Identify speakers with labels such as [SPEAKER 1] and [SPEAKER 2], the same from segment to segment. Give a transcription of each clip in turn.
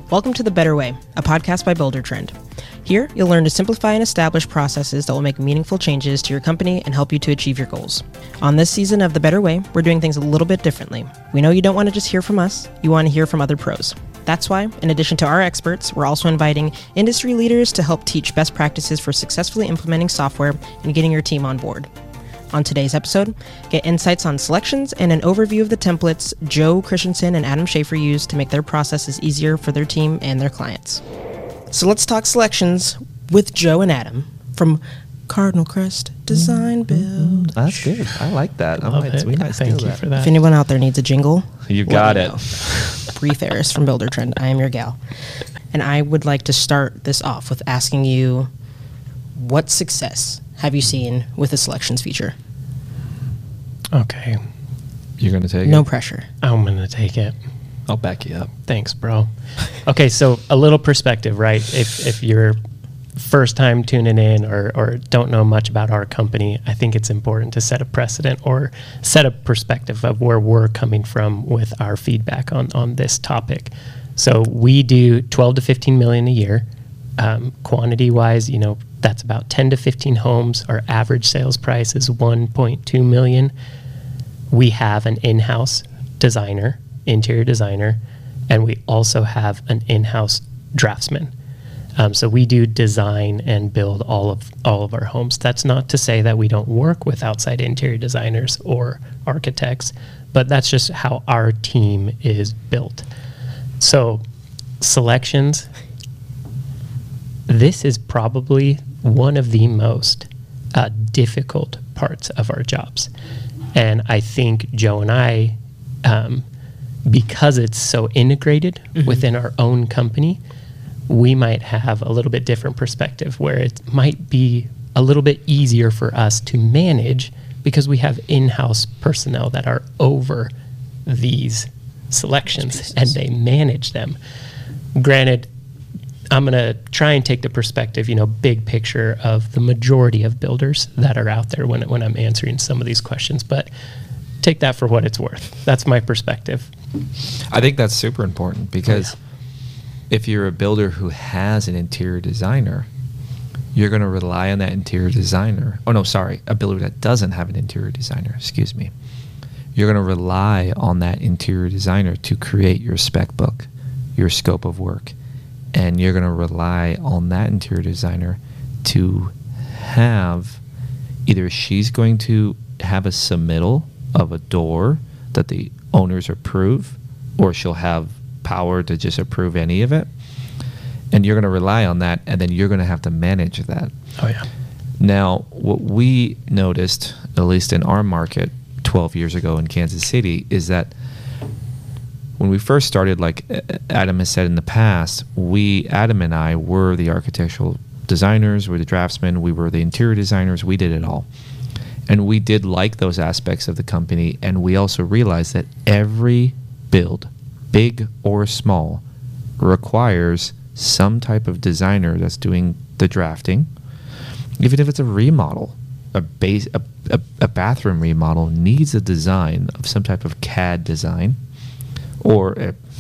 [SPEAKER 1] Welcome to The Better Way, a podcast by Buildertrend. Here, you'll learn to simplify and establish processes that will make meaningful changes to your company and help you to achieve your goals. On this season of The Better Way, we're doing things a little bit differently. We know you don't want to just hear from us, you want to hear from other pros. That's why, in addition to our experts, we're also inviting industry leaders to help teach best practices for successfully implementing software and getting your team on board. On today's episode, get insights on selections and an overview of the templates Joe Christensen and Adam Schaefer use to make their processes easier for their team and their clients. So let's talk selections with Joe and Adam from Cardinal Crest Design Build.
[SPEAKER 2] That's good. I like that.
[SPEAKER 3] We might
[SPEAKER 1] Thank
[SPEAKER 3] you
[SPEAKER 1] that.
[SPEAKER 3] for that.
[SPEAKER 1] If anyone out there needs a jingle,
[SPEAKER 2] You got it.
[SPEAKER 1] Bree Ferris from Buildertrend. I am your gal. And I would like to start this off with asking you, what success have you seen with the selections feature?
[SPEAKER 3] Okay,
[SPEAKER 2] You're going to take
[SPEAKER 1] No
[SPEAKER 2] it?
[SPEAKER 1] pressure.
[SPEAKER 3] I'm going to take it.
[SPEAKER 2] I'll back you up.
[SPEAKER 3] Thanks, bro. Okay, so a little perspective, right? If you're first time tuning in or don't know much about our company, I think it's important to set a precedent or set a perspective of where we're coming from with our feedback on this topic. So we do 12 to 15 million a year. Quantity wise, that's about 10 to 15 homes. Our average sales price is 1.2 million. We have an in-house designer, interior designer, and we also have an in-house draftsman. So we do design and build all of our homes. That's not to say that we don't work with outside interior designers or architects, but that's just how our team is built. So selections, this is probably one of the most difficult parts of our jobs. And I think Joe and I, because it's so integrated within our own company, we might have a little bit different perspective where it might be a little bit easier for us to manage because we have in-house personnel that are over these selections and they manage them. Granted, I'm going to try and take the perspective, big picture of the majority of builders that are out there when I'm answering some of these questions, but take that for what it's worth. That's my perspective.
[SPEAKER 2] I think that's super important because if you're a builder who has an interior designer, you're going to rely on that interior designer. Oh, no, sorry. A builder that doesn't have an interior designer, excuse me. You're going to rely on that interior designer to create your spec book, your scope of work. And you're going to rely on that interior designer to have, either she's going to have a submittal of a door that the owners approve, or she'll have power to just approve any of it. And you're going to rely on that, and then you're going to have to manage that.
[SPEAKER 3] Oh, yeah.
[SPEAKER 2] Now, what we noticed, at least in our market 12 years ago in Kansas City, is that when we first started, like Adam has said in the past, Adam and I were the architectural designers, we're the draftsmen, we were the interior designers, we did it all. And we did like those aspects of the company, and we also realized that every build, big or small, requires some type of designer that's doing the drafting. Even if it's a remodel, a bathroom remodel needs a design of some type of CAD design, or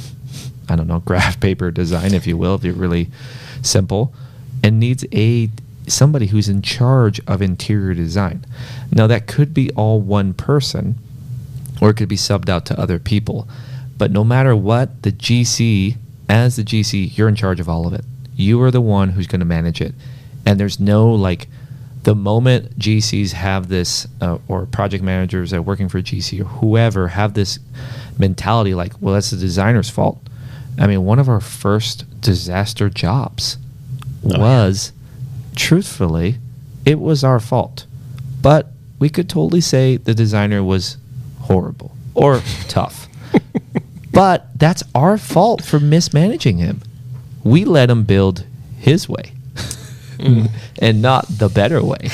[SPEAKER 2] graph paper design, if you will, if you're really simple, and needs somebody who's in charge of interior design. Now, that could be all one person, or it could be subbed out to other people. But no matter what, as the GC, you're in charge of all of it. You are the one who's going to manage it. And there's no, the moment GCs have this, or project managers that are working for GC or whoever have this mentality that's the designer's fault. I mean, one of our first disaster jobs was, truthfully, it was our fault. But we could totally say the designer was horrible or tough. But that's our fault for mismanaging him. We let him build his way. And not the better way.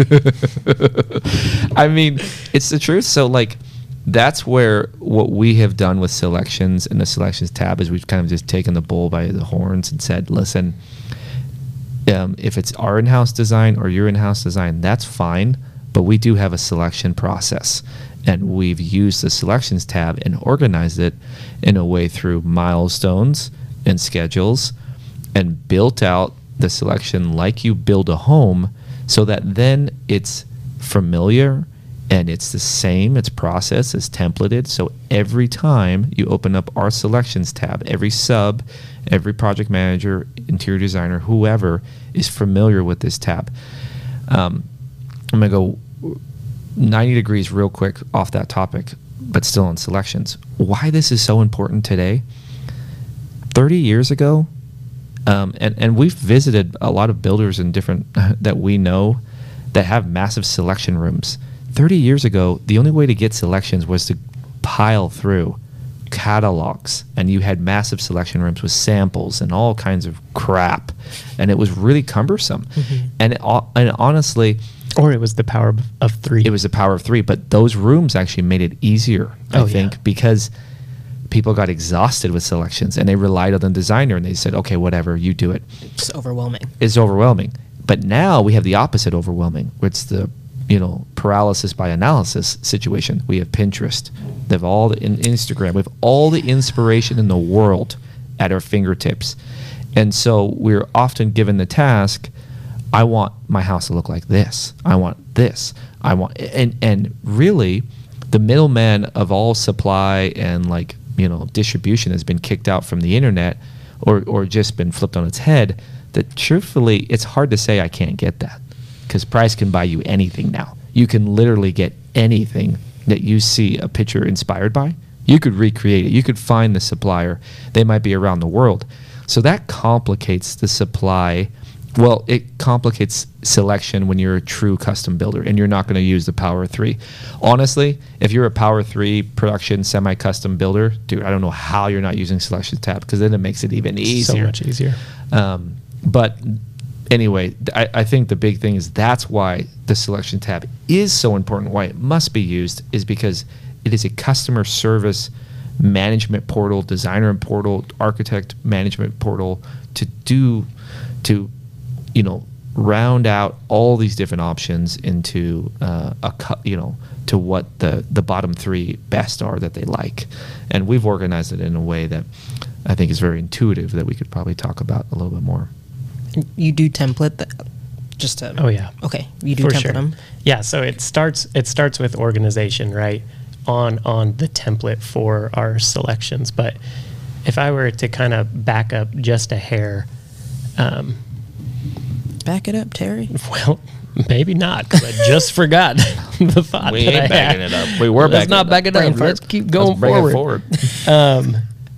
[SPEAKER 2] I mean, it's the truth. So, that's where what we have done with selections and the selections tab is we've kind of just taken the bull by the horns and said, listen, if it's our in-house design or your in-house design, that's fine, but we do have a selection process. And we've used the selections tab and organized it in a way through milestones and schedules and built out the selection like you build a home, so that then it's familiar and it's the same, it's processed, it's templated. So every time you open up our selections tab, every sub, every project manager, interior designer, whoever is familiar with this tab. I'm going to go 90 degrees real quick off that topic, but still on selections. Why this is so important today? 30 years ago, and we've visited a lot of builders in different that we know that have massive selection rooms. 30 years ago, the only way to get selections was to pile through catalogs, and you had massive selection rooms with samples and all kinds of crap, and it was really cumbersome. And honestly,
[SPEAKER 3] or it was the power of three.
[SPEAKER 2] It was the power of three, but those rooms actually made it easier, I think, because people got exhausted with selections and they relied on the designer and they said, okay, whatever, you do it.
[SPEAKER 1] It's overwhelming.
[SPEAKER 2] It's overwhelming. But now we have the opposite overwhelming, where it's the paralysis by analysis situation. We have Pinterest. They have all the Instagram. We have all the inspiration in the world at our fingertips. And so we're often given the task, I want my house to look like this. I want this. I want, and really the middleman of all supply and distribution has been kicked out from the internet or just been flipped on its head, that truthfully, it's hard to say I can't get that, because price can buy you anything now. You can literally get anything that you see a picture inspired by. You could recreate it. You could find the supplier. They might be around the world. So that complicates the supply. Well, it complicates selection when you're a true custom builder and you're not going to use the Power 3. Honestly, if you're a Power 3 production semi-custom builder, dude, I don't know how you're not using Selection tab, because then it makes it even easier.
[SPEAKER 3] So much easier.
[SPEAKER 2] But anyway, I think the big thing is that's why the Selection tab is so important, why it must be used, is because it is a customer service management portal, designer portal, architect management portal to round out all these different options into to what the bottom three best are that they like. And we've organized it in a way that I think is very intuitive, that we could probably talk about a little bit more.
[SPEAKER 1] You do template just to...
[SPEAKER 3] Oh, yeah.
[SPEAKER 1] Okay. You do
[SPEAKER 3] For
[SPEAKER 1] template
[SPEAKER 3] sure.
[SPEAKER 1] them?
[SPEAKER 3] Yeah, so it starts with organization, right, on the template for our selections. But if I were to kind of back up just a hair...
[SPEAKER 1] Back it up, Terry.
[SPEAKER 3] Well, maybe not, because I just forgot the thought
[SPEAKER 2] We
[SPEAKER 3] that
[SPEAKER 2] ain't
[SPEAKER 3] I
[SPEAKER 2] backing
[SPEAKER 3] had.
[SPEAKER 2] it up. We were
[SPEAKER 3] Let's
[SPEAKER 2] backing
[SPEAKER 3] not
[SPEAKER 2] it
[SPEAKER 3] back it up.
[SPEAKER 1] Brain
[SPEAKER 3] Let's
[SPEAKER 1] fart.
[SPEAKER 3] keep going
[SPEAKER 2] Let's bring it
[SPEAKER 3] forward.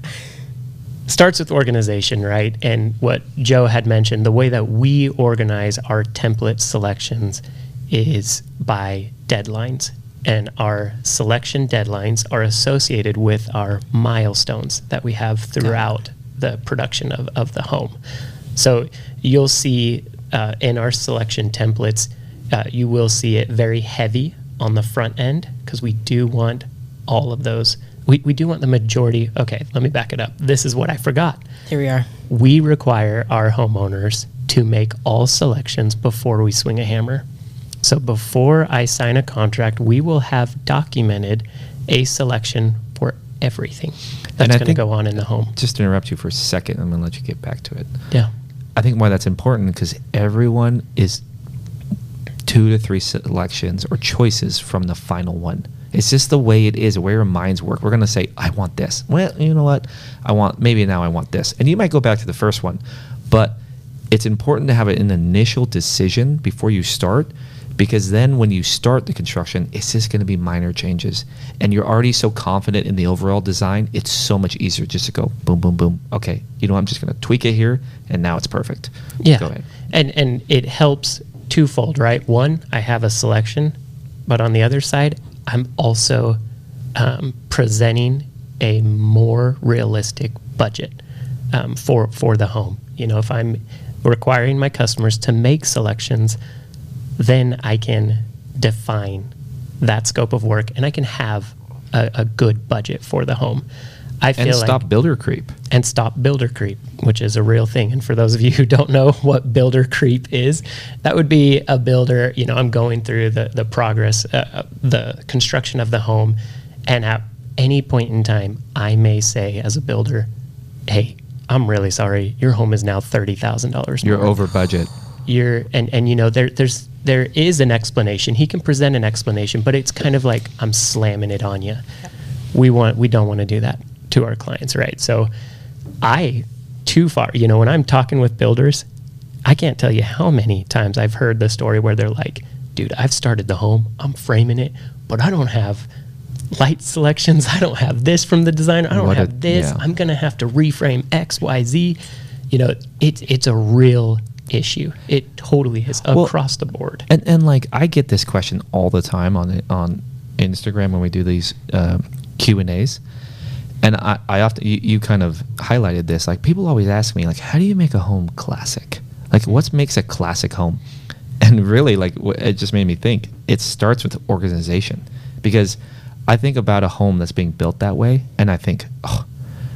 [SPEAKER 3] Starts with organization, right? And what Joe had mentioned, the way that we organize our template selections is by deadlines. And our selection deadlines are associated with our milestones that we have throughout the production of the home. So you'll see in our selection templates, you will see it very heavy on the front end, because we do want all of those. We do want the majority. Okay, let me back it up. This is what I forgot.
[SPEAKER 1] Here we are.
[SPEAKER 3] We require our homeowners to make all selections before we swing a hammer. So before I sign a contract, we will have documented a selection for everything that's going to go on in the home.
[SPEAKER 2] Just to interrupt you for a second, I'm going to let you get back to it.
[SPEAKER 3] Yeah.
[SPEAKER 2] I think why that's important, because everyone is 2 to 3 selections or choices from the final one. It's just the way it is, the way our minds work. We're going to say, I want this. Well, you know what? I want this. And you might go back to the first one, but it's important to have an initial decision before you start, because then when you start the construction, it's just going to be minor changes. And you're already so confident in the overall design, it's so much easier just to go boom, boom, boom. Okay, I'm just going to tweak it here, and now it's perfect.
[SPEAKER 3] Yeah.
[SPEAKER 2] Go ahead.
[SPEAKER 3] And it helps twofold, right? One, I have a selection, but on the other side, I'm also presenting a more realistic budget for the home. If I'm requiring my customers to make selections, then I can define that scope of work, and I can have a good budget for the home. I feel
[SPEAKER 2] and stop builder creep.
[SPEAKER 3] And stop builder creep, which is a real thing. And for those of you who don't know what builder creep is, that would be a builder, I'm going through the progress, the construction of the home, and at any point in time, I may say as a builder, hey, I'm really sorry. Your home is now $30,000
[SPEAKER 2] You're
[SPEAKER 3] more.
[SPEAKER 2] over budget.
[SPEAKER 3] And you know, there is an explanation. He can present an explanation, but it's kind of like, I'm slamming it on you. We don't want to do that to our clients, right? So too far, you know, when I'm talking with builders, I can't tell you how many times I've heard the story where they're like, dude, I've started the home, I'm framing it, but I don't have light selections. I don't have this from the designer. I don't have this.
[SPEAKER 2] Yeah.
[SPEAKER 3] I'm going to have to reframe X, Y, Z. You know, it's a real issue. It totally is across the board.
[SPEAKER 2] And like, I get this question all the time on Instagram when we do these Q&As. And I often, you kind of highlighted this, like people always ask me, like, how do you make a home classic? Like, what makes a classic home? And really, like, it just made me think, it starts with organization. Because I think about a home that's being built that way, and I think, oh,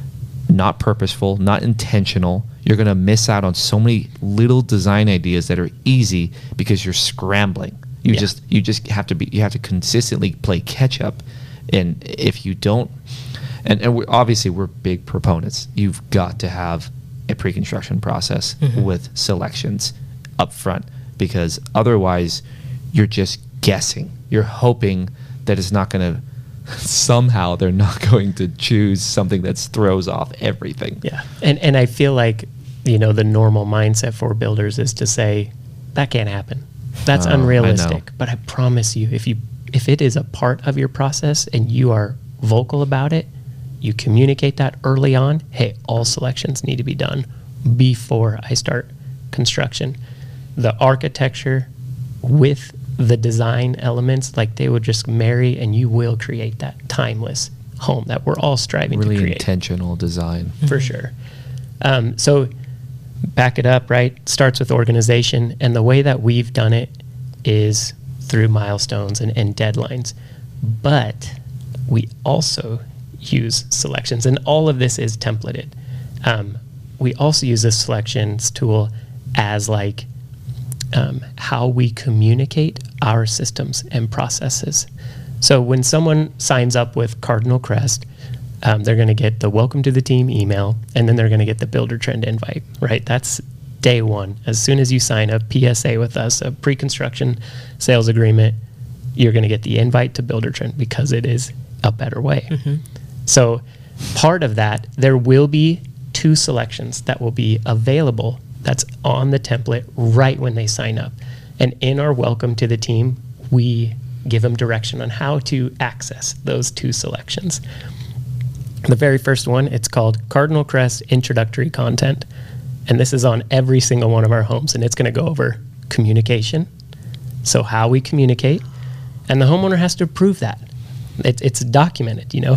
[SPEAKER 2] not purposeful, not intentional. You're going to miss out on so many little design ideas that are easy because you're scrambling. You just have to consistently play catch up. And if you don't, and obviously we're big proponents, you've got to have a pre-construction process with selections up front, because otherwise you're just guessing. You're hoping that it's not going to, somehow they're not going to choose something that throws off everything.
[SPEAKER 3] Yeah. And I feel like, you know, the normal mindset for builders is to say, that can't happen. That's unrealistic. But I promise you, if it is a part of your process and you are vocal about it, you communicate that early on, hey, all selections need to be done before I start construction. The architecture with the design elements, like they would just marry, and you will create that timeless home that we're all striving to create.
[SPEAKER 2] Really intentional design.
[SPEAKER 3] For sure. So back it up, right? Starts with organization. And the way that we've done it is through milestones and deadlines. But we also use selections, and all of this is templated. We also use this selections tool as like how we communicate our systems and processes. So when someone signs up with Cardinal Crest, they're going to get the welcome to the team email, and then they're going to get the Buildertrend invite, right? That's day one. As soon as you sign a PSA with us, a pre-construction sales agreement, you're going to get the invite to Buildertrend because it is a better way. So part of that, there will be 2 selections that will be available that's on the template right when they sign up. And in our welcome to the team, we give them direction on how to access those 2 selections. The very first one, it's called Cardinal Crest Introductory Content. And this is on every single one of our homes. And it's going to go over communication, so how we communicate. And the homeowner has to approve that. It's documented, you know.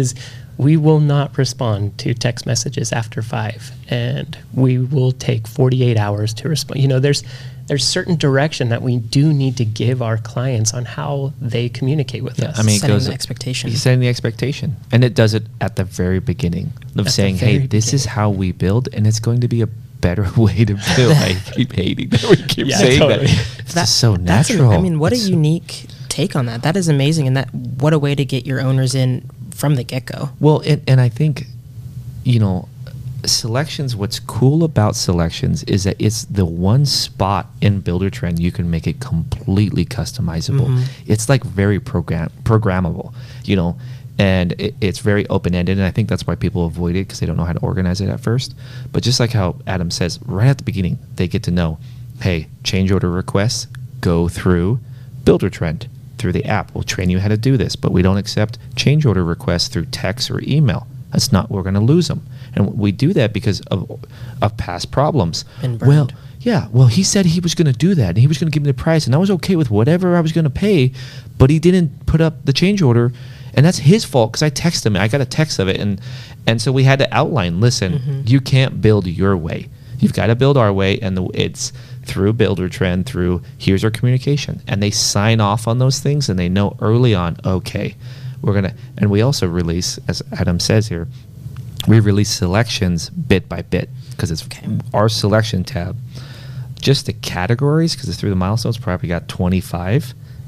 [SPEAKER 3] We will not respond to text messages after 5, and we will take 48 hours to respond. You know, there's certain direction that we do need to give our clients on how they communicate with us.
[SPEAKER 2] I mean,
[SPEAKER 1] setting the expectation.
[SPEAKER 2] He's setting the expectation. And it does it at the very beginning of saying, hey, this is how we build, and it's going to be a better way to build. I keep hating that we keep saying totally. That. It's just so natural.
[SPEAKER 1] I mean, what a unique take on that. That is amazing. And what a way to get your owners in from the get-go.
[SPEAKER 2] Well, and I think, you know, selections, what's cool about selections is that it's the one spot in Buildertrend you can make it completely customizable. It's like very programmable, you know, and it's very open-ended, and I think that's why people avoid it, because they don't know how to organize it at first. But just like how Adam says, right at the beginning, they get to know, hey, change order requests go through Buildertrend. Through the app. We'll train you how to do this, but we don't accept change order requests through text or email. That's not, we're going to lose them. And we do that because of past problems.
[SPEAKER 1] Been burned.
[SPEAKER 2] Well, he said he was going to do that, and he was going to give me the price, and I was okay with whatever I was going to pay, but he didn't put up the change order, and that's his fault, because I texted him. I got a text of it, and so we had to outline, listen, you can't build your way. You've got to build our way, and it's through Buildertrend, through here's our communication. And they sign off on those things, and they know early on, okay, we're going to, and we also release, as Adam says here, we release selections bit by bit, because it's our selection tab. Just the categories, because it's through the milestones, probably got 25.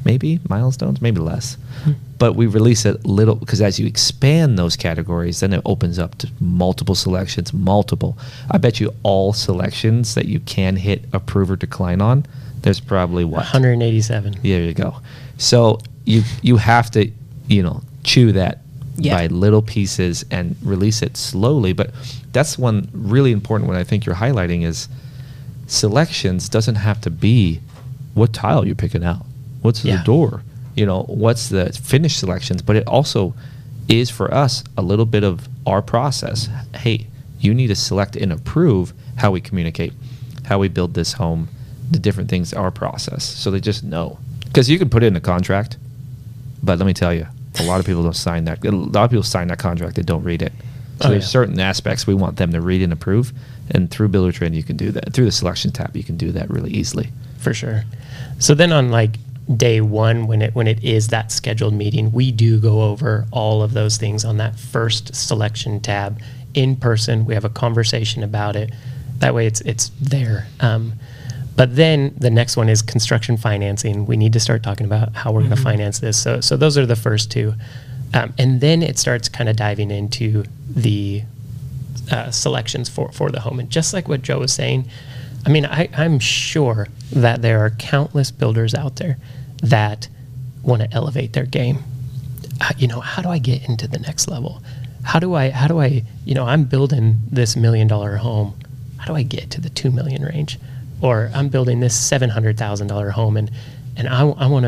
[SPEAKER 2] maybe milestones, maybe less. But we release it little because as you expand those categories, then it opens up to multiple selections, I bet you all selections that you can hit approve or decline on, there's probably what?
[SPEAKER 3] 187.
[SPEAKER 2] There you go. So you have to, chew that by little pieces and release it slowly. But that's one really important one I think you're highlighting is selections doesn't have to be what tile you're picking out. What's the door? What's the finished selections? But it also is for us a little bit of our process. Hey, you need to select and approve how we communicate, how we build this home, the different things, our process. So they just know. Because you can put it in a contract, but let me tell you, a lot of people don't sign that. A lot of people sign that contract and don't read it. So there's certain aspects we want them to read and approve. And through Buildertrend, you can do that. Through the selection tab, you can do that really easily.
[SPEAKER 3] For sure. So then on like day one, when it is that scheduled meeting, we do go over all of those things on that first selection tab in person. We have a conversation about it. That way it's there. But then the next one is construction financing. We need to start talking about how we're going to finance this. So those are the first two. And then it starts kind of diving into the selections for the home. And just like what Joe was saying, I mean, I'm sure that there are countless builders out there that want to elevate their game. How do I get into the next level? How do I, I'm building this $1 million home. How do I get to the 2 million range? Or I'm building this $700,000 home and I want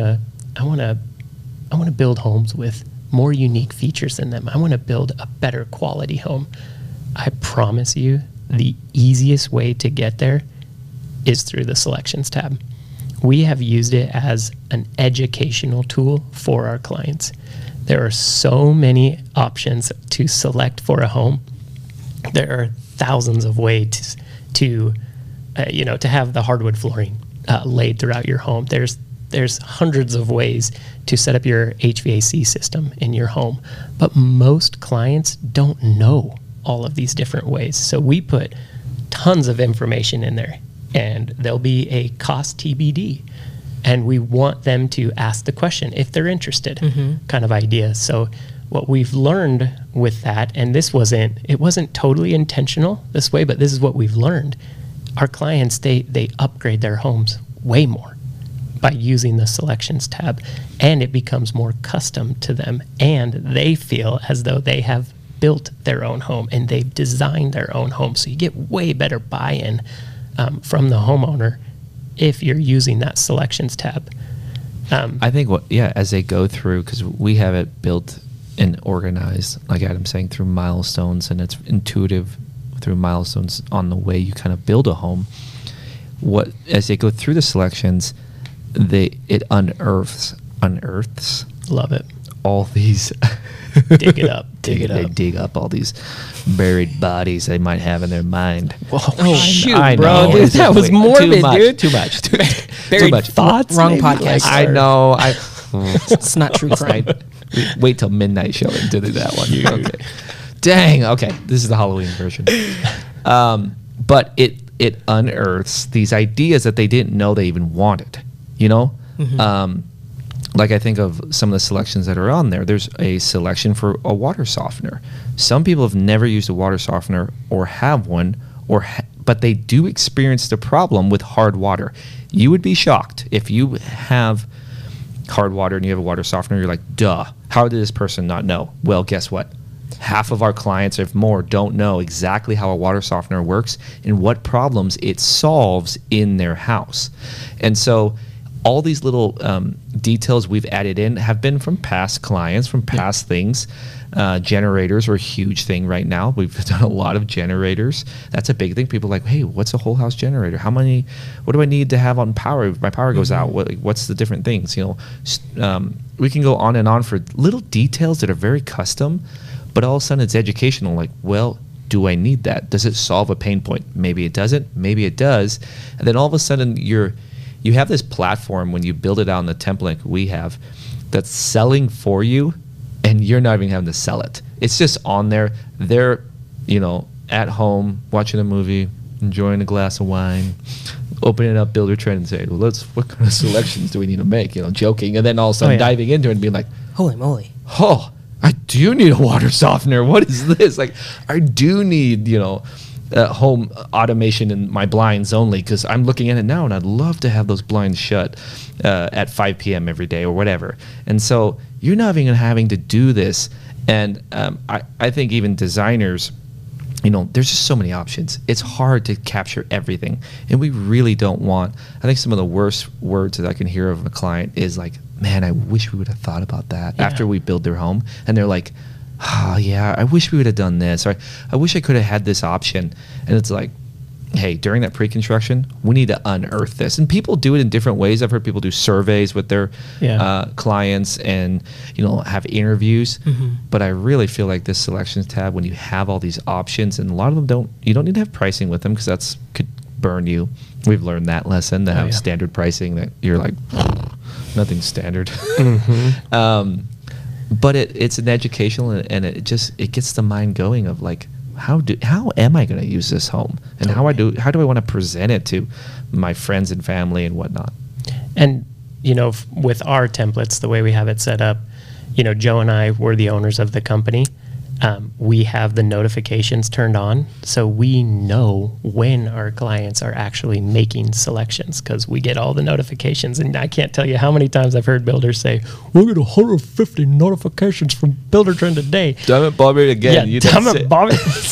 [SPEAKER 3] to build homes with more unique features in them. I want to build a better quality home. I promise you the easiest way to get there is through the selections tab. We have used it as an educational tool for our clients. There are so many options to select for a home. There are thousands of ways to have the hardwood flooring laid throughout your home. There's hundreds of ways to set up your HVAC system in your home, but most clients don't know all of these different ways. So we put tons of information in there, and there'll be a cost TBD, and we want them to ask the question if they're interested, kind of idea. So what we've learned with that, and it wasn't totally intentional this way, but this is what we've learned. Our clients, they upgrade their homes way more by using the selections tab, and it becomes more custom to them, and they feel as though they have built their own home and they've designed their own home. So you get way better buy-in from the homeowner if you're using that selections tab.
[SPEAKER 2] I think as they go through, because we have it built and organized, like Adam's saying, through milestones, and it's intuitive through milestones on the way you kind of build a home. As they go through the selections, it unearths.
[SPEAKER 3] Love it.
[SPEAKER 2] All these
[SPEAKER 3] dig it up.
[SPEAKER 2] They dig up all these buried bodies they might have in their mind.
[SPEAKER 3] Whoa, shoot,
[SPEAKER 2] I
[SPEAKER 3] bro,
[SPEAKER 2] know.
[SPEAKER 3] dude, that was morbid, dude.
[SPEAKER 2] Too much.
[SPEAKER 3] Buried
[SPEAKER 2] Too much
[SPEAKER 3] thoughts.
[SPEAKER 1] Wrong podcast.
[SPEAKER 2] I know.
[SPEAKER 1] It's not true crime.
[SPEAKER 2] Wait till midnight showing to do that one. Okay. Dang. Okay, this is the Halloween version. But it unearths these ideas that they didn't know they even wanted. Like I think of some of the selections that are on there. There's a selection for a water softener. Some people have never used a water softener or have one, but they do experience the problem with hard water. You would be shocked if you have hard water and you have a water softener. You're like, duh, how did this person not know? Well, guess what? Half of our clients, if more, don't know exactly how a water softener works and what problems it solves in their house. And so all these little details we've added in have been from past clients, from past things. Generators are a huge thing right now. We've done a lot of generators. That's a big thing. People are like, hey, what's a whole house generator? What do I need to have on power if my power goes out? What's the different things? We can go on and on for little details that are very custom, but all of a sudden it's educational. Like, well, do I need that? Does it solve a pain point? Maybe it doesn't. Maybe it does. And then all of a sudden you have this platform when you build it out in the template we have that's selling for you, and you're not even having to sell it. It's just on there. They're, at home watching a movie, enjoying a glass of wine, opening up Buildertrend and saying, well, what kind of selections do we need to make? Joking. And then all of a sudden diving into it and being like,
[SPEAKER 1] Holy moly.
[SPEAKER 2] oh, I do need a water softener. What is this? Like, I do need, home automation in my blinds only, because I'm looking at it now and I'd love to have those blinds shut at 5 p.m. every day or whatever. And so you're not even having to do this. And I think even designers, there's just so many options. It's hard to capture everything. And we really don't want, I think some of the worst words that I can hear of a client is like, man, I wish we would have thought about that after we build their home. And they're like, oh yeah, I wish we would have done this. Or I wish I could have had this option. And it's like, hey, during that pre-construction, we need to unearth this. And people do it in different ways. I've heard people do surveys with their clients and, have interviews. Mm-hmm. But I really feel like this selections tab, when you have all these options, and a lot of them you don't need to have pricing with them, because could burn you. We've learned that lesson, to have standard pricing that you're like, nothing's standard. Mm-hmm. But it's an educational, and it gets the mind going of like, how am I going to use this home, and how do I want to present it to my friends and family and whatnot.
[SPEAKER 3] And with our templates, the way we have it set up, Joe and I were the owners of the company. We have the notifications turned on, so we know when our clients are actually making selections, because we get all the notifications. And I can't tell you how many times I've heard builders say, we'll get 150 notifications from Buildertrend today.
[SPEAKER 2] Damn it, Bobby, again.
[SPEAKER 3] Yeah, damn it, Bobby.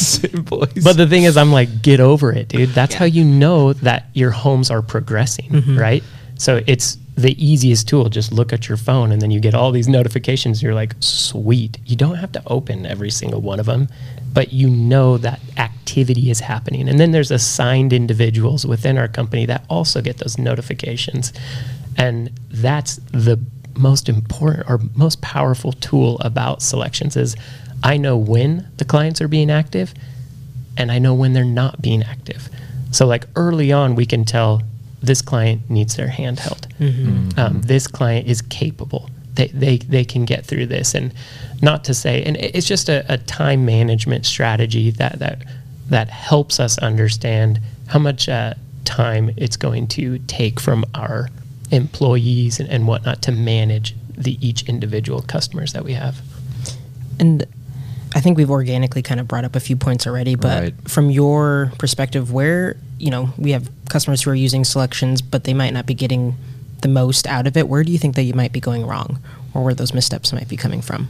[SPEAKER 3] But the thing is, I'm like, get over it, dude. That's how you know that your homes are progressing, right? So it's the easiest tool. Just look at your phone, and then you get all these notifications. You're like, sweet. You don't have to open every single one of them, but you know that activity is happening. And then there's assigned individuals within our company that also get those notifications. And that's the most important or most powerful tool about selections is I know when the clients are being active, and I know when they're not being active. So like early on, we can tell this client needs their hand held. Mm-hmm. This client is capable. They can get through this. And not to say, and it's just a time management strategy that helps us understand how much time it's going to take from our employees and whatnot to manage each individual customers that we have.
[SPEAKER 1] And I think we've organically kind of brought up a few points already, but from your perspective, where, we have customers who are using selections, but they might not be getting the most out of it. Where do you think that you might be going wrong, or where those missteps might be coming from?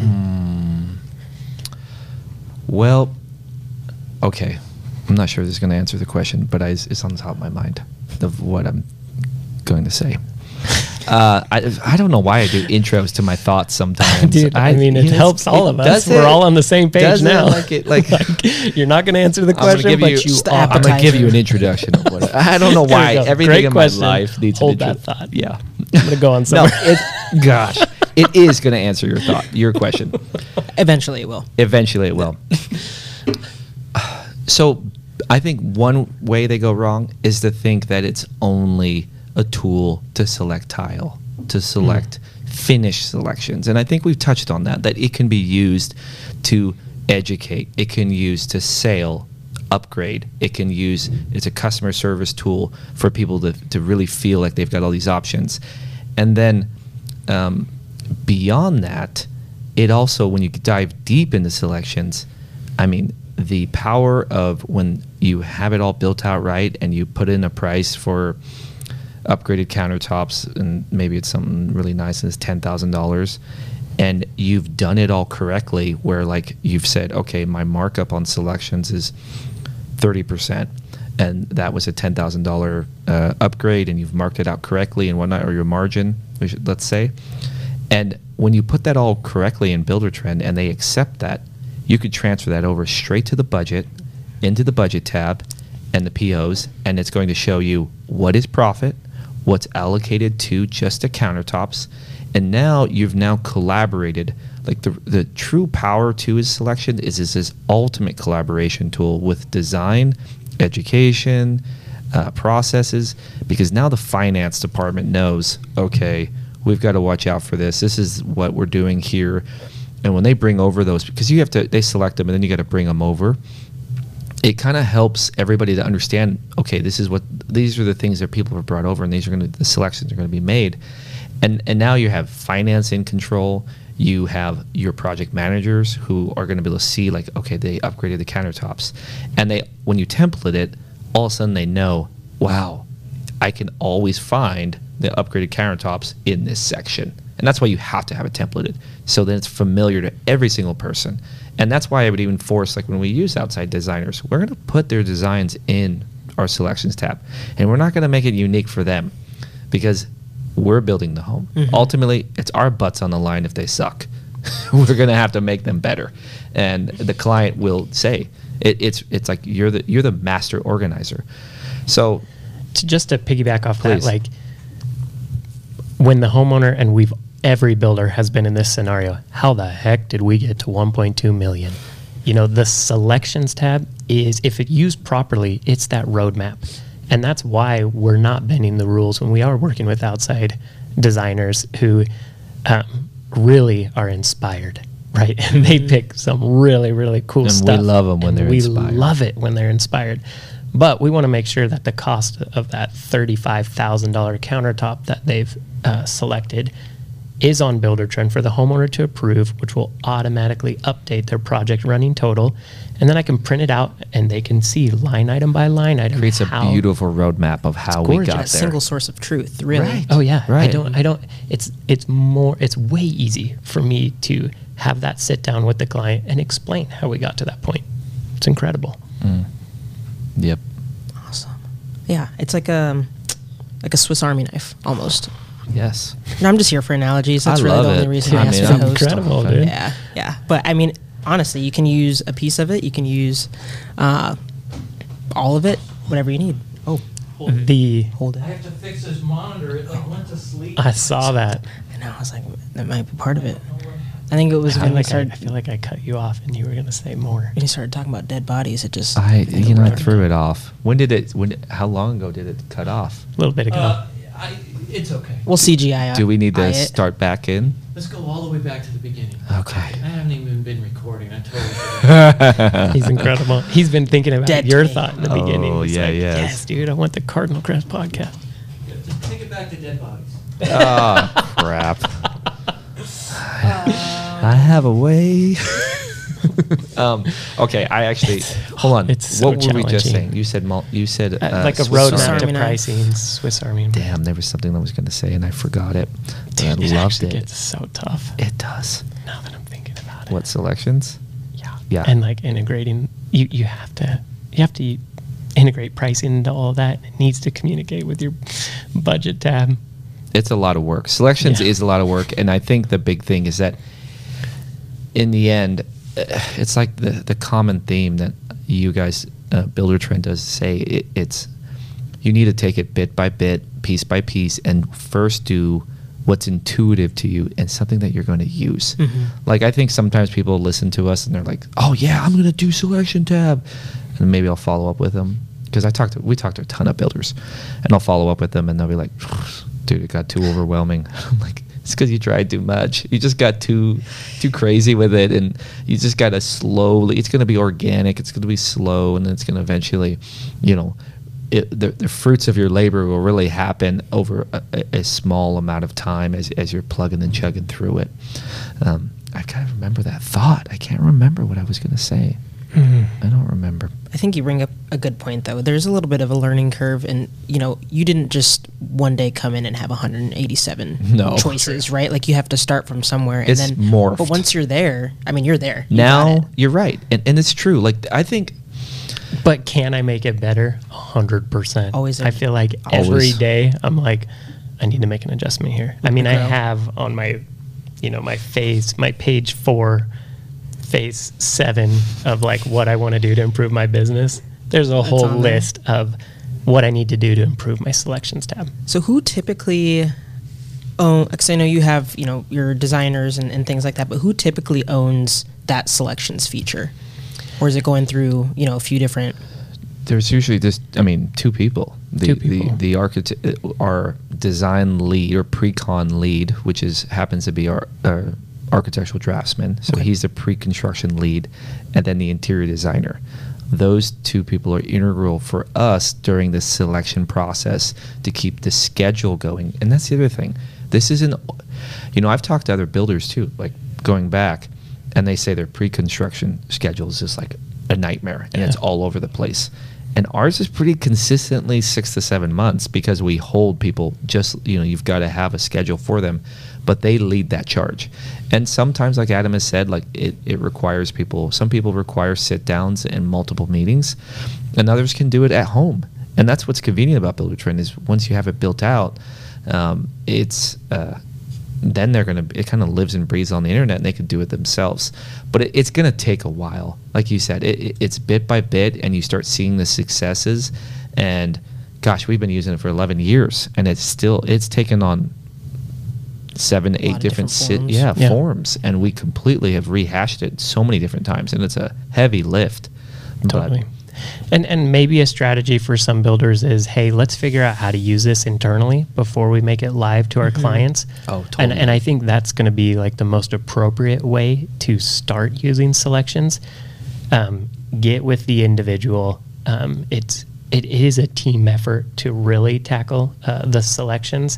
[SPEAKER 2] Well, okay. I'm not sure this is going to answer the question, but it's on the top of my mind of what I'm going to say. I don't know why I do intros to my thoughts sometimes.
[SPEAKER 3] Dude, it helps all of us. We're all on the same page now.
[SPEAKER 2] Like
[SPEAKER 3] you're not going to answer the question, but
[SPEAKER 2] I'm going to give you an introduction of what I don't know why everything in my life needs
[SPEAKER 3] Hold that thought.
[SPEAKER 2] Yeah.
[SPEAKER 3] I'm going to go on somewhere.
[SPEAKER 2] Gosh, it is going to answer your question.
[SPEAKER 1] Eventually it will.
[SPEAKER 2] Eventually it will. So I think one way they go wrong is to think that it's only a tool to select tile, to select finish selections. And I think we've touched on that it can be used to educate. It can use to sale, upgrade. It's a customer service tool for people to really feel like they've got all these options. And then beyond that, it also, when you dive deep into selections, the power of when you have it all built out right and you put in a price for upgraded countertops, and maybe it's something really nice and it's $10,000, and you've done it all correctly, where like you've said, okay, my markup on selections is 30%, and that was a $10,000 upgrade, and you've marked it out correctly and whatnot, or your margin, let's say. And when you put that all correctly in Buildertrend and they accept that, you could transfer that over straight to the budget, into the budget tab and the POs, and it's going to show you what is profit, what's allocated to just the countertops, and now you've collaborated. Like the true power to his selection is this ultimate collaboration tool with design, education, processes, because now the finance department knows, okay, we've got to watch out for this. This is what we're doing here. And when they bring over those, because they select them and then you got to bring them over. it kind of helps everybody to understand, okay, these are the things that people have brought over, and the selections are going to be made. And now you have finance in control. You have your project managers who are going to be able to see, like, okay, they upgraded the countertops. And when you template it, all of a sudden they know, wow, I can always find the upgraded countertops in this section. And that's why you have to have it templated, so that it's familiar to every single person. And that's why I would even force, like when we use outside designers, we're going to put their designs in our selections tab. And we're not going to make it unique for them, because we're building the home. Mm-hmm. Ultimately, it's our butts on the line if they suck. We're going to have to make them better. And the client will say, it's like you're the master organizer. So
[SPEAKER 3] just to piggyback off
[SPEAKER 2] please.
[SPEAKER 3] that, like when the homeowner, and every builder has been in this scenario, how the heck did we get to 1.2 million? You know, the selections tab is, if it used properly, it's that roadmap. And that's why we're not bending the rules when we are working with outside designers who really are inspired, right? And they pick some really, really cool
[SPEAKER 2] and
[SPEAKER 3] stuff.
[SPEAKER 2] And we love them when they're inspired.
[SPEAKER 3] We love it when they're inspired. But we want to make sure that the cost of that $35,000 countertop that they've selected is on Buildertrend for the homeowner to approve, which will automatically update their project running total. And then I can print it out and they can see line item by line item.
[SPEAKER 2] Creates a beautiful roadmap of how we got there.
[SPEAKER 1] A single source of truth, really.
[SPEAKER 3] Right. Oh yeah.
[SPEAKER 2] Right.
[SPEAKER 3] It's way easy for me to have that sit down with the client and explain how we got to that point. It's incredible.
[SPEAKER 2] Mm. Yep.
[SPEAKER 1] Awesome. Yeah, it's like a Swiss Army knife almost.
[SPEAKER 2] Yes.
[SPEAKER 1] And I'm just here for analogies. That's
[SPEAKER 2] I
[SPEAKER 1] really
[SPEAKER 2] love
[SPEAKER 1] the only
[SPEAKER 2] it.
[SPEAKER 1] reason I
[SPEAKER 2] I
[SPEAKER 1] asked
[SPEAKER 2] mean,
[SPEAKER 1] for the
[SPEAKER 2] I'm
[SPEAKER 1] host.
[SPEAKER 3] incredible, dude.
[SPEAKER 1] Yeah, yeah. But I mean, honestly, you can use a piece of it. You can use all of it, whatever you need. Oh,
[SPEAKER 3] Hold
[SPEAKER 4] I have to fix this monitor. It like went to sleep.
[SPEAKER 3] I saw that.
[SPEAKER 1] and I was like, that might be part of it. I think it was
[SPEAKER 3] I
[SPEAKER 1] when
[SPEAKER 3] feel like I cut you off and you were gonna say more.
[SPEAKER 1] when you started talking about dead bodies. It just
[SPEAKER 2] I threw it off. How long ago did it cut off?
[SPEAKER 3] A little bit ago.
[SPEAKER 4] It's okay.
[SPEAKER 1] we'll CGI.
[SPEAKER 2] Do we need to
[SPEAKER 1] it.
[SPEAKER 2] start back in?
[SPEAKER 4] Let's go all the way back to the beginning.
[SPEAKER 2] Okay.
[SPEAKER 4] I haven't even been recording. I totally forgot.
[SPEAKER 3] He's incredible. He's been thinking about
[SPEAKER 1] Dead
[SPEAKER 3] your
[SPEAKER 1] take.
[SPEAKER 3] thought in the beginning.
[SPEAKER 2] Oh,
[SPEAKER 3] He's
[SPEAKER 2] yeah,
[SPEAKER 3] like,
[SPEAKER 2] yes.
[SPEAKER 3] yes, dude. I want the Cardinal Crest podcast.
[SPEAKER 4] Yeah, just take it back to dead bodies.
[SPEAKER 2] Oh, crap. I have a way. Okay, I actually hold on.
[SPEAKER 3] It's so
[SPEAKER 2] what were we just
[SPEAKER 3] challenging.
[SPEAKER 2] saying? You said
[SPEAKER 3] Like a
[SPEAKER 2] Swiss
[SPEAKER 3] roadmap
[SPEAKER 2] Army.
[SPEAKER 3] to
[SPEAKER 1] Army knife.
[SPEAKER 3] pricing, Swiss Army.
[SPEAKER 2] Damn, there was something I was going to say and I forgot it. But
[SPEAKER 3] Dude,
[SPEAKER 2] I
[SPEAKER 3] it
[SPEAKER 2] loved
[SPEAKER 3] actually
[SPEAKER 2] it.
[SPEAKER 3] gets so tough
[SPEAKER 2] It does.
[SPEAKER 3] now that I'm thinking about it.
[SPEAKER 2] What selections?
[SPEAKER 3] Yeah.
[SPEAKER 2] Yeah.
[SPEAKER 3] And like integrating, you have to integrate pricing into all of that. It needs to communicate with your budget tab.
[SPEAKER 2] It's a lot of work. Selections
[SPEAKER 3] Yeah.
[SPEAKER 2] is a lot of work, and I think the big thing is that in the end, it's like the common theme that you guys, Buildertrend does say. It's you need to take it bit by bit, piece by piece, and first do what's intuitive to you and something that you're going to use.
[SPEAKER 1] Mm-hmm.
[SPEAKER 2] Like I think sometimes people listen to us and they're like, "Oh yeah, I'm going to do selection tab," and maybe I'll follow up with them because we talked to a ton of builders, and I'll follow up with them and they'll be like, "Dude, it got too overwhelming." I'm like, it's because you tried too much. You just got too crazy with it, and you just got to slowly. It's going to be organic. It's going to be slow, and then it's going to eventually, the fruits of your labor will really happen over a small amount of time as you're plugging and chugging through it. I kind of remember that thought. I can't remember what I was going to say. I don't remember.
[SPEAKER 1] I think you bring up a good point, though. There's a little bit of a learning curve, and you didn't just one day come in and have 187
[SPEAKER 2] No.
[SPEAKER 1] choices, right? Like you have to start from somewhere, and
[SPEAKER 2] It's
[SPEAKER 1] then
[SPEAKER 2] morphed.
[SPEAKER 1] But once you're there, I mean, you're there. You got
[SPEAKER 2] Now
[SPEAKER 1] it.
[SPEAKER 2] you're right, and it's true. Like I think.
[SPEAKER 3] But can I make it better? 100%.
[SPEAKER 1] Always.
[SPEAKER 3] I feel like
[SPEAKER 2] Always.
[SPEAKER 3] every day I'm like, I need to make an adjustment here. I mean, I
[SPEAKER 1] grow.
[SPEAKER 3] have on my, my page 4, phase 7 of like what I want to do to improve my business. There's a whole
[SPEAKER 1] on there.
[SPEAKER 3] list of what I need to do to improve my selections tab.
[SPEAKER 1] So who typically because I know you have, your designers and things like that, but who typically owns that selections feature? Or is it going through, a few different...
[SPEAKER 2] There's usually just, two people.
[SPEAKER 3] Two people.
[SPEAKER 2] The architect, our design lead or pre-con lead, which happens to be our architectural draftsman. So
[SPEAKER 1] Okay.
[SPEAKER 2] he's the pre-construction lead, and then the interior designer. those two people are integral for us during the selection process to keep the schedule going. And that's the other thing. This isn't, I've talked to other builders too, like going back, and they say their pre-construction schedule is just like a nightmare, and it's all over the place. And ours is pretty consistently 6 to 7 months, because we hold people just, you've got to have a schedule for them, but they lead that charge. And sometimes, like Adam has said, like it requires people, some people require sit downs and multiple meetings, and others can do it at home. And that's what's convenient about Buildertrend, is once you have it built out, then it kind of lives and breathes on the internet, and they can do it themselves. But it's going to take a while. Like you said, it's bit by bit, and you start seeing the successes. And gosh, we've been using it for 11 years, and it's taken on 7 to 8 different forms, and we completely have rehashed it so many different times, and it's a heavy lift.
[SPEAKER 3] Totally. And maybe a strategy for some builders is, hey, let's figure out how to use this internally before we make it live to our clients. Oh, totally. And I think that's going to be like the most appropriate way to start using selections. Get with the individual. It is a team effort to really tackle the selections.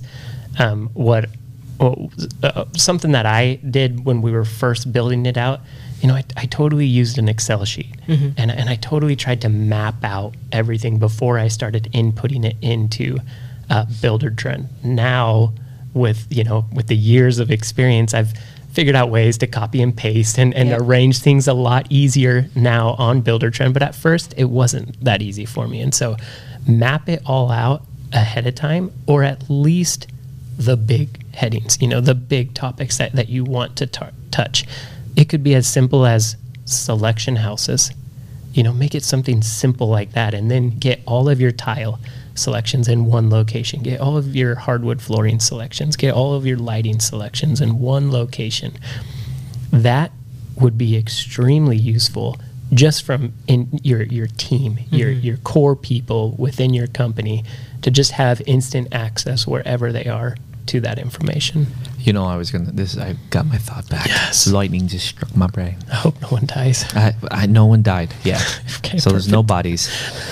[SPEAKER 3] Something that I did when we were first building it out, I totally used an Excel sheet, and I totally tried to map out everything before I started inputting it into Buildertrend. Now, with the years of experience, I've figured out ways to copy and paste and arrange things a lot easier now on Buildertrend. But at first, it wasn't that easy for me, and so map it all out ahead of time, or at least the big headings, the big topics that you want to touch. It could be as simple as selection houses. Make it something simple like that, and then get all of your tile selections in one location. Get all of your hardwood flooring selections. Get all of your lighting selections in one location. That would be extremely useful just from in your team, your core people within your company, to just have instant access wherever they are to that information.
[SPEAKER 2] I got my thought back. Yes. Lightning just struck my brain.
[SPEAKER 3] I hope no one dies.
[SPEAKER 2] No one died. Yeah.
[SPEAKER 3] Okay,
[SPEAKER 2] so perfect. There's no bodies.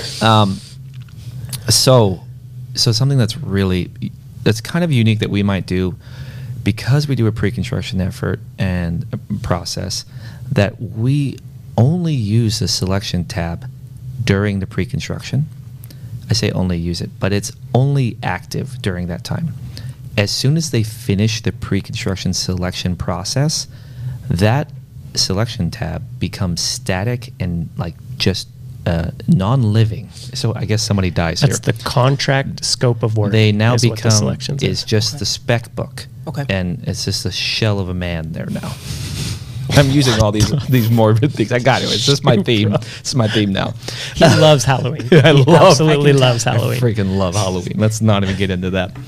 [SPEAKER 2] So something that's kind of unique that we might do, because we do a pre-construction effort and a process, that we only use the selection tab during the pre-construction. I say only use it, but it's only active during that time. As soon as they finish the pre-construction selection process, that selection tab becomes static and just non-living. So I guess somebody dies
[SPEAKER 3] That's
[SPEAKER 2] here.
[SPEAKER 3] The contract scope of work.
[SPEAKER 2] They now become
[SPEAKER 3] the
[SPEAKER 2] just the spec book.
[SPEAKER 1] Okay.
[SPEAKER 2] And it's just a shell of a man there now. I'm using all these morbid things. I got it. It's just my theme. It's my theme now.
[SPEAKER 3] He loves Halloween. He absolutely loves Halloween.
[SPEAKER 2] I freaking love Halloween. Let's not even get into that.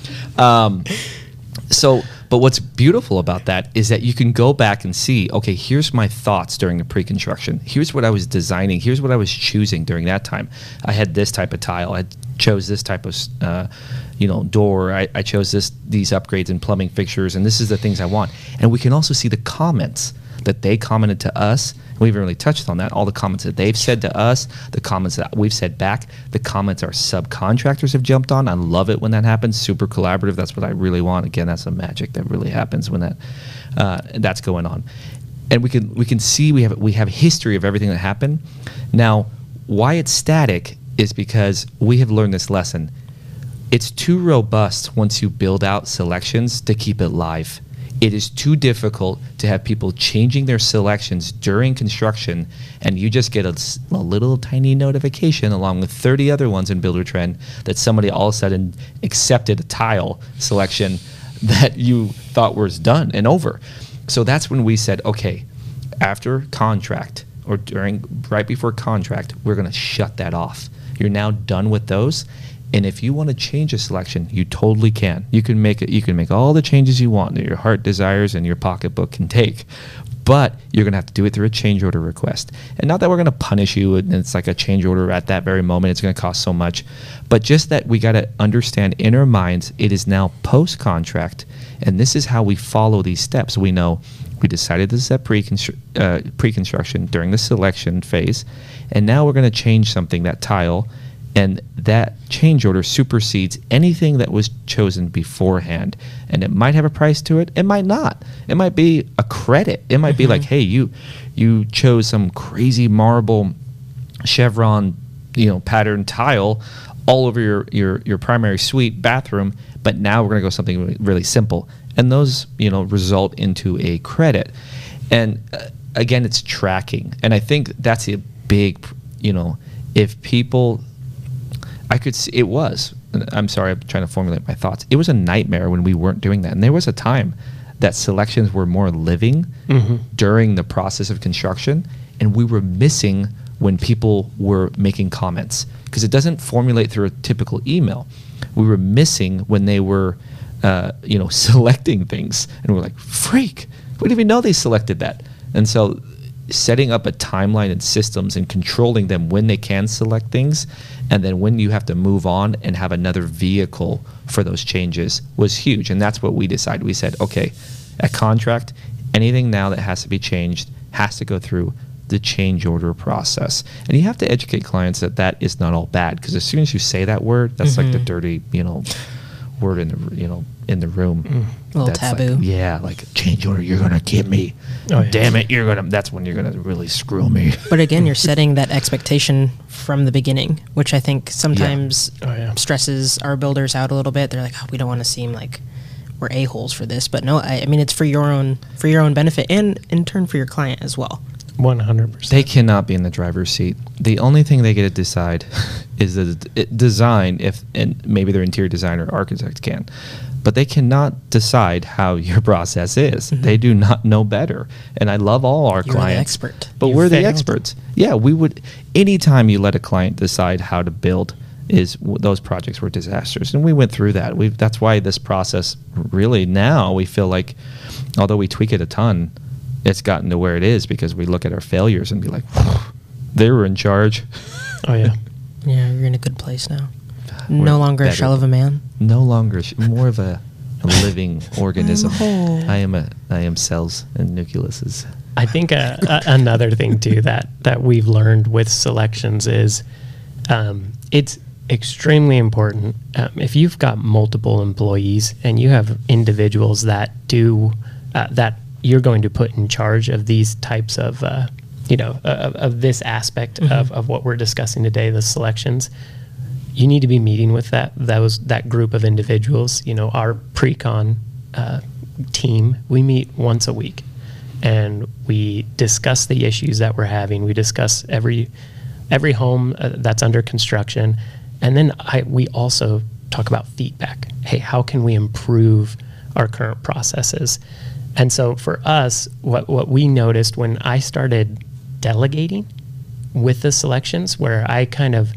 [SPEAKER 2] But what's beautiful about that is that you can go back and see, okay, here's my thoughts during the pre-construction. Here's what I was designing. Here's what I was choosing during that time. I had this type of tile. I chose this type of door. I chose these upgrades in plumbing fixtures, and this is the things I want. And we can also see the comments that they commented to us. We haven't really touched on that. All the comments that they've said to us, the comments that we've said back, the comments our subcontractors have jumped on. I love it when that happens. Super collaborative. That's what I really want. Again, that's the magic that really happens when that's going on. And we can see we have history of everything that happened. Now, why it's static is because we have learned this lesson. It's too robust once you build out selections to keep it live. It is too difficult to have people changing their selections during construction, and you just get a little tiny notification along with 30 other ones in Buildertrend that somebody all of a sudden accepted a tile selection that you thought was done and over. So that's when we said, okay, after contract or right before contract, we're going to shut that off. You're now done with those. And if you want to change a selection, you totally can. You can make all the changes you want that your heart desires and your pocketbook can take. But you're going to have to do it through a change order request. And not that we're going to punish you and it's like a change order at that very moment. It's going to cost so much. But just that we got to understand in our minds, it is now post-contract. And this is how we follow these steps. We know We decided this is at pre-construction during the selection phase, and now we're going to change something, that tile, and that change order supersedes anything that was chosen beforehand. And it might have a price to it. It might not. It might be a credit. It might be like, hey, you chose some crazy marble chevron, pattern tile all over your primary suite bathroom, but now we're going to go something really simple. And those, result into a credit. And again, it's tracking. And I think that's a big, if people, I could see, it was, I'm sorry, I'm trying to formulate my thoughts. It was a nightmare when we weren't doing that. And there was a time that selections were more living during the process of construction, and we were missing when people were making comments, because it doesn't formulate through a typical email. We were missing when they were selecting things, and we're like, freak, we didn't even know they selected that. And so setting up a timeline and systems and controlling them when they can select things, and then when you have to move on and have another vehicle for those changes was huge. And that's what we decided. We said, okay, at contract, anything now that has to be changed has to go through the change order process. And you have to educate clients that is not all bad, because as soon as you say that word, that's like the dirty, word in the room.
[SPEAKER 1] A little taboo.
[SPEAKER 2] Like change order, you're gonna get me. Oh, yeah. Damn it, that's when you're gonna really screw me.
[SPEAKER 1] But again, you're setting that expectation from the beginning, which I think sometimes stresses our builders out a little bit. They're like, we don't want to seem like we're a-holes for this. But no, I mean, it's for your own benefit, and in turn for your client as well.
[SPEAKER 3] 100%.
[SPEAKER 2] They cannot be in the driver's seat. The only thing they get to decide is the design, and maybe their interior designer or architect can, but they cannot decide how your process is. They do not know better. And I love all our
[SPEAKER 1] You're
[SPEAKER 2] clients.
[SPEAKER 1] the expert.
[SPEAKER 2] But we're the experts. Yeah, we would. Anytime you let a client decide how to build, those projects were disasters, and we went through that. That's why this process really now we feel like, although we tweak it a ton, it's gotten to where it is because we look at our failures and be like, they were in charge.
[SPEAKER 3] Oh, yeah.
[SPEAKER 1] Yeah, you're in a good place now. No longer a shell of a man.
[SPEAKER 2] No longer, more of a living organism. I am cells and nucleuses.
[SPEAKER 3] I think another thing too that we've learned with selections is it's extremely important. If you've got multiple employees and you have individuals that do that you're going to put in charge of these types of of this aspect of what we're discussing today, the selections, you need to be meeting with that group of individuals. Our pre-con team, we meet once a week, and we discuss the issues that we're having. We discuss every home that's under construction, and then we also talk about feedback. Hey, how can we improve our current processes? And so for us, what we noticed when I started delegating with the selections, where I kind of,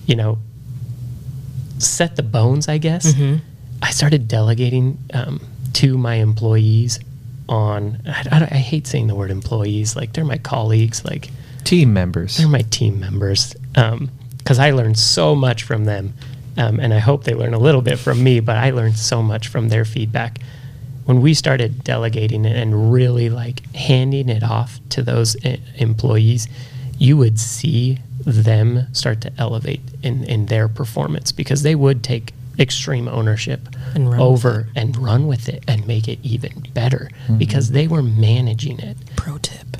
[SPEAKER 3] set the bones, I guess, I started delegating to my employees on, I hate saying the word employees, like they're my colleagues, like
[SPEAKER 2] team members.
[SPEAKER 3] They're my team members, because I learned so much from them, and I hope they learn a little bit from me, but I learned so much from their feedback. When we started delegating it and really handing it off to those employees, you would see them start to elevate in their performance, because they would take extreme ownership and run with it and make it even better because they were managing it.
[SPEAKER 1] Pro tip.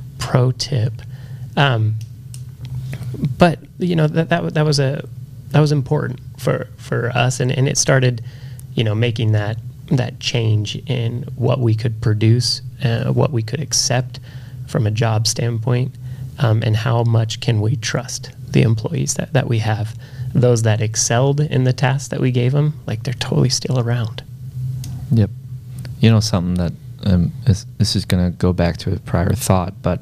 [SPEAKER 3] But that was important for us, and it started making that change in what we could produce, what we could accept from a job standpoint, and how much can we trust the employees that we have. Those that excelled in the tasks that we gave them, they're totally still around.
[SPEAKER 2] Yep. Something that this is going to go back to a prior thought, but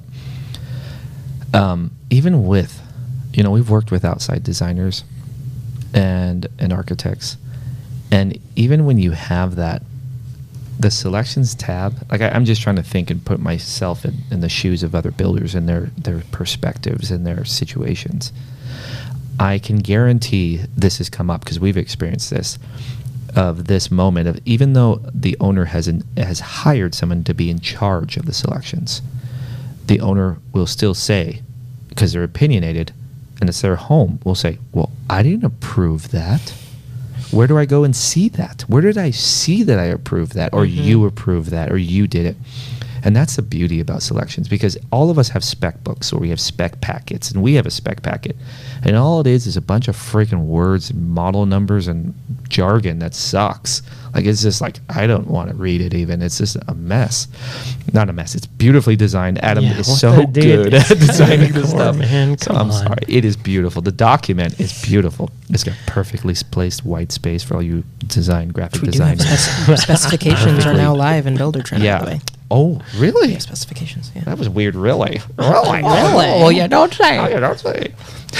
[SPEAKER 2] even with, we've worked with outside designers and architects. And even when you have that, the selections tab, I'm just trying to think and put myself in the shoes of other builders and their perspectives and their situations. I can guarantee this has come up because we've experienced this. of this moment of, even though the owner has hired someone to be in charge of the selections, the owner will still say, because they're opinionated and it's their home, will say, well, I didn't approve that. Where do I go and see that? Where did I see that I approved that, or you approved that, or you did it? And that's the beauty about selections, because all of us have spec books, or we have spec packets, and we have a spec packet. And all it is a bunch of freaking words and model numbers and jargon that sucks. Like, it's just like, I don't want to read it even. It's just a mess. Not a mess. It's beautifully designed. Adam is so good at designing this stuff.
[SPEAKER 3] Man,
[SPEAKER 2] so I'm sorry. It is beautiful. The document is beautiful. It's got perfectly placed white space for all you graphic
[SPEAKER 1] We do have
[SPEAKER 2] designers.
[SPEAKER 1] specifications are now live in Builder Trend, by the way.
[SPEAKER 2] Oh, really?
[SPEAKER 1] Yeah, specifications, yeah.
[SPEAKER 2] That was weird, really.
[SPEAKER 1] Really?
[SPEAKER 2] Oh, yeah, don't say. Oh, yeah, don't say.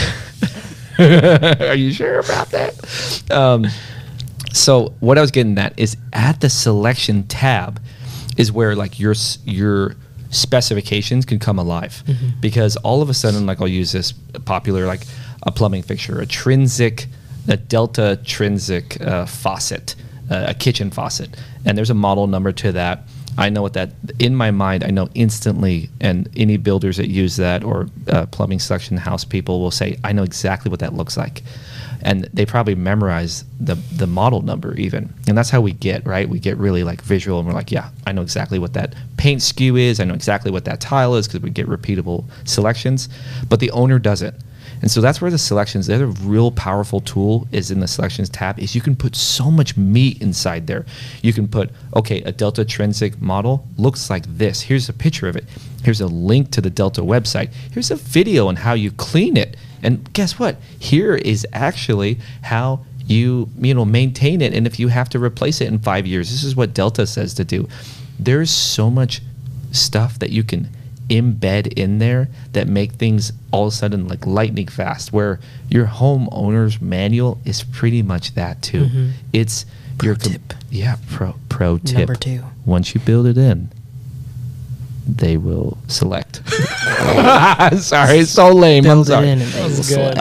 [SPEAKER 2] Are you sure about that? So what I was getting at is, at the selection tab is where, like, your specifications can come alive, because all of a sudden, like, I'll use this popular, like, a plumbing fixture, a Delta Trinsic faucet, a kitchen faucet, and there's a model number to that. I know what that, in my mind, I know instantly, and any builders that use that, or plumbing selection house people will say, I know exactly what that looks like. And they probably memorize the model number even. And that's how we get, right? We get really, like, visual, and we're like, yeah, I know exactly what that paint SKU is. I know exactly what that tile is, because we get repeatable selections. But the owner doesn't. And so that's where the selections, the other real powerful tool is in the selections tab, is you can put so much meat inside there. You can put, okay, a Delta Trinsic model looks like this. Here's a picture of it. Here's a link to the Delta website. Here's a video on how you clean it. And guess what? Here is actually how you maintain it. And if you have to replace it in 5 years, this is what Delta says to do. There's so much stuff that you can embed in there that make things all of a sudden like lightning fast, where your homeowner's manual is pretty much that too. It's
[SPEAKER 1] Pro tip.
[SPEAKER 2] Pro tip.
[SPEAKER 1] Number 2.
[SPEAKER 2] Once you build it in, they will select. Sorry, it's so lame.
[SPEAKER 1] Build
[SPEAKER 2] I'm sorry.
[SPEAKER 1] it in and they will select.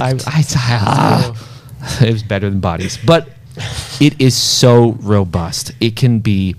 [SPEAKER 2] It was better than bodies, but it is so robust. It can be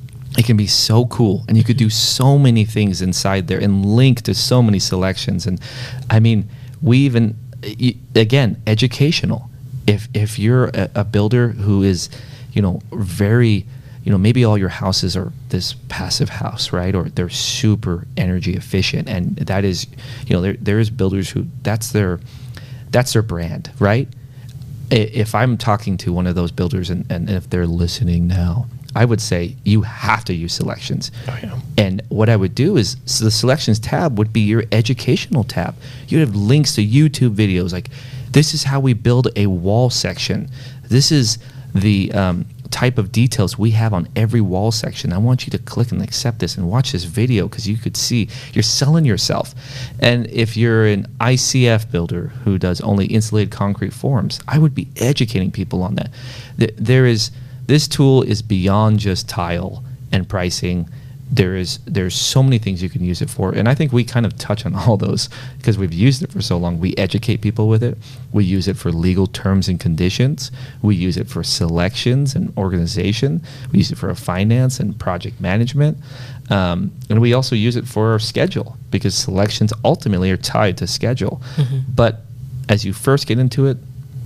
[SPEAKER 2] so cool, and you could do so many things inside there and link to so many selections. And I mean, we even, again, educational. If you're a builder who is, very, maybe all your houses are this passive house, right? Or they're super energy efficient, and that is, there is builders who that's their brand, right? If I'm talking to one of those builders, and if they're listening now, I would say you have to use selections.
[SPEAKER 3] Oh, yeah.
[SPEAKER 2] And what I would do is, so the selections tab would be your educational tab. You'd have links to YouTube videos, like, this is how we build a wall section. This is the type of details we have on every wall section. I want you to click and accept this and watch this video, because you could see you're selling yourself. And if you're an ICF builder who does only insulated concrete forms, I would be educating people on that. This tool is beyond just tile and pricing. There's so many things you can use it for, and I think we kind of touch on all those because we've used it for so long. We educate people with it. We use it for legal terms and conditions. We use it for selections and organization. We use it for finance and project management, and we also use it for our schedule, because selections ultimately are tied to schedule. But as you first get into it,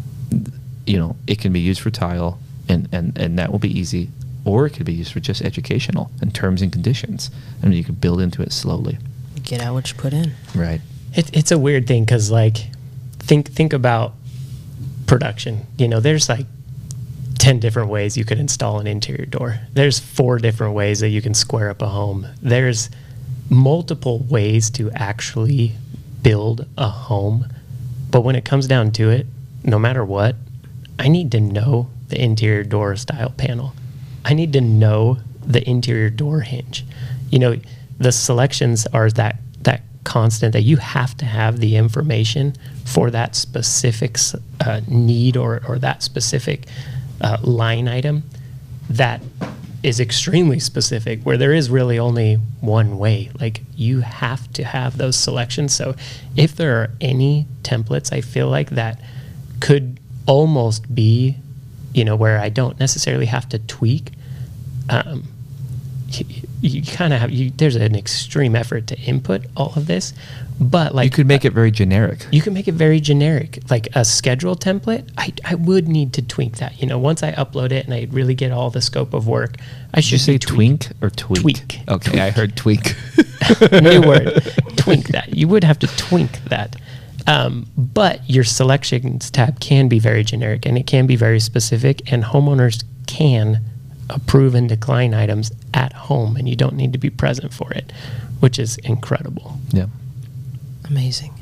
[SPEAKER 2] it can be used for tile. And that will be easy, or it could be used for just educational and terms and conditions. I mean, you can build into it slowly.
[SPEAKER 1] Get out what you put in.
[SPEAKER 2] Right.
[SPEAKER 3] It's a weird thing, because, like, think about production. There's like 10 different ways you could install an interior door. There's 4 different ways that you can square up a home. There's multiple ways to actually build a home. But when it comes down to it, no matter what, I need to know the interior door style panel. I need to know the interior door hinge. The selections are that constant that you have to have the information for that specific need or that specific line item that is extremely specific, where there is really only one way. Like, you have to have those selections. So if there are any templates, I feel like that could almost be where I don't necessarily have to tweak. You kind of have, there's an extreme effort to input all of this, but like
[SPEAKER 2] you could make it very generic.
[SPEAKER 3] You can make it very generic, like a schedule template. I would need to tweak that. Once I upload it and I really get all the scope of work, I
[SPEAKER 2] Did you
[SPEAKER 3] should
[SPEAKER 2] say
[SPEAKER 3] tweak.
[SPEAKER 2] twink or tweak?
[SPEAKER 3] Tweak.
[SPEAKER 2] Okay,
[SPEAKER 3] Tweak.
[SPEAKER 2] I heard tweak.
[SPEAKER 3] New word. Twink that. You would have to twink that. But your selections tab can be very generic and it can be very specific, and homeowners can approve and decline items at home, and you don't need to be present for it, which is incredible.
[SPEAKER 2] Yeah.
[SPEAKER 1] Amazing.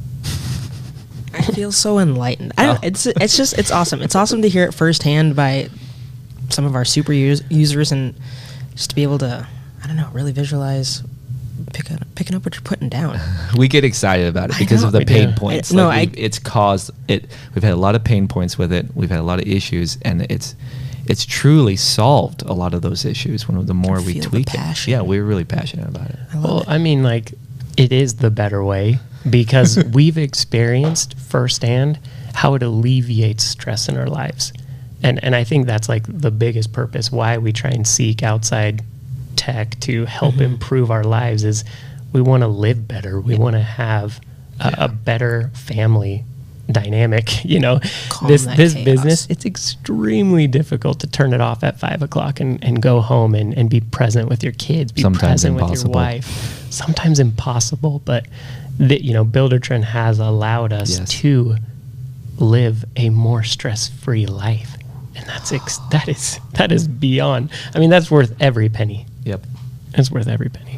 [SPEAKER 1] I feel so enlightened. I don't, it's awesome. It's awesome to hear it firsthand by some of our super users, and just to be able to, I don't know, really visualize picking up what you're putting down.
[SPEAKER 2] We get excited about it because of the
[SPEAKER 3] we
[SPEAKER 2] pain
[SPEAKER 3] do.
[SPEAKER 2] points. It's caused it. We've had a lot of pain points with it. We've had a lot of issues, and it's truly solved a lot of those issues when the more we
[SPEAKER 1] feel the
[SPEAKER 2] tweak it.
[SPEAKER 1] passion.
[SPEAKER 2] Yeah, we're really passionate about it.
[SPEAKER 1] I love
[SPEAKER 3] Well,
[SPEAKER 1] it.
[SPEAKER 3] I mean, like, it is the better way because we've experienced firsthand how it alleviates stress in our lives. And I think that's like the biggest purpose why we try and seek outside tech to help improve our lives is we want to live better. We want to have a better family dynamic.
[SPEAKER 1] Calm
[SPEAKER 3] This
[SPEAKER 1] that chaos.
[SPEAKER 3] business, it's extremely difficult to turn it off at 5 o'clock and go home and be present with your kids, be
[SPEAKER 2] Sometimes
[SPEAKER 3] present with your
[SPEAKER 2] impossible.
[SPEAKER 3] wife. Sometimes impossible, but Buildertrend has allowed us
[SPEAKER 2] Yes.
[SPEAKER 3] to live a more stress-free life, and that is beyond. I mean, that's worth every penny.
[SPEAKER 2] Yep.
[SPEAKER 3] It's worth every penny.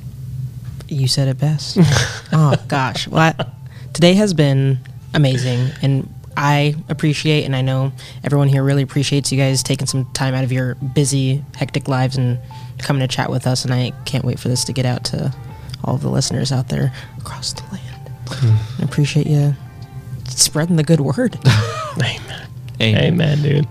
[SPEAKER 1] You said it best. Oh gosh. Well, today has been amazing, and I appreciate, and I know everyone here really appreciates you guys taking some time out of your busy, hectic lives and coming to chat with us, and I can't wait for this to get out to all of the listeners out there across the land. I appreciate you spreading the good word.
[SPEAKER 3] Amen.
[SPEAKER 2] Amen.
[SPEAKER 3] Amen, dude.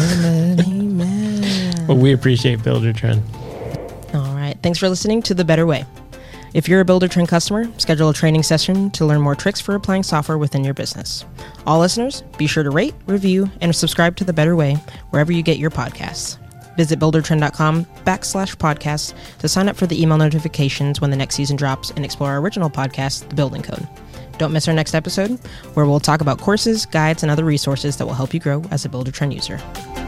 [SPEAKER 1] Amen.
[SPEAKER 3] Well, we appreciate Buildertrend.
[SPEAKER 1] All right. Thanks for listening to The Better Way. If you're a Buildertrend customer, schedule a training session to learn more tricks for applying software within your business. All listeners, be sure to rate, review, and subscribe to The Better Way wherever you get your podcasts. Visit buildertrend.com/podcasts to sign up for the email notifications when the next season drops and explore our original podcast, The Building Code. Don't miss our next episode, where we'll talk about courses, guides, and other resources that will help you grow as a Buildertrend user.